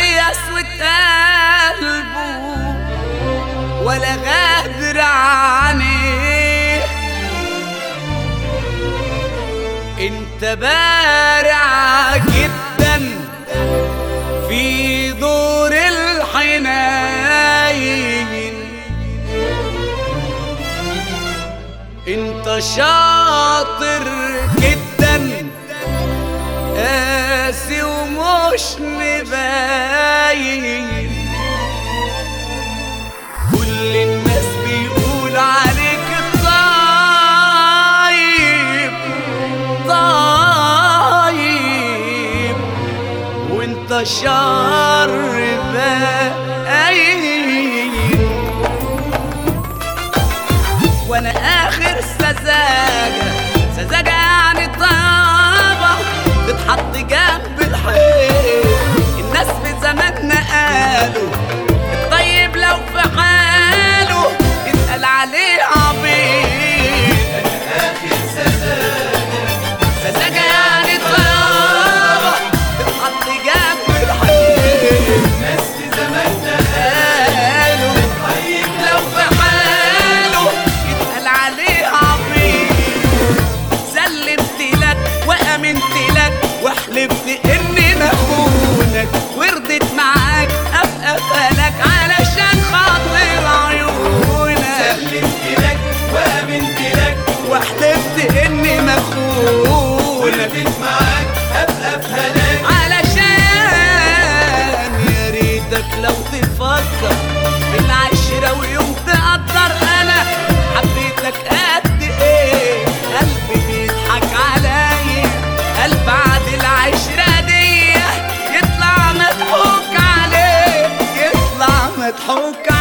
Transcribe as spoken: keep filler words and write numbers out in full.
قسوة قلبه ولا غادر عنيه. انت بارع جدا في دور الحنين، انت شاطر جدا قاسي ومش مباين. كل الناس بيقول عليك طيب طيب وانت شر باين. وانا اخر سذاجة سذاجة يعني طابة تتحط جنب الحيط. الناس في زماننا قالوا الطيب لو في حاله يتقال عليه عبيط. انا اخر سذاجة سذاجة يعني طابة تتحط جنب الحيط. الناس في زماننا قالوا طيب لو في حاله يتقال عليه عبيط. سلمت لك وامنت لك وحلفت اني مخونك ورضيت معاك ابقى فلك علشان خاطر عيونك. سلمت لك وامنت لك وحلفت اني مخونك ورضيت معاك ابقى في هلاك. علشان يا ريتك لو تفكر في العشرة ويوم تقدر انا حبيتك قد ايه. قلبي بيضحك عليا قلب بعد العشرة دي يطلع مضحوك عليه يطلع مضحوك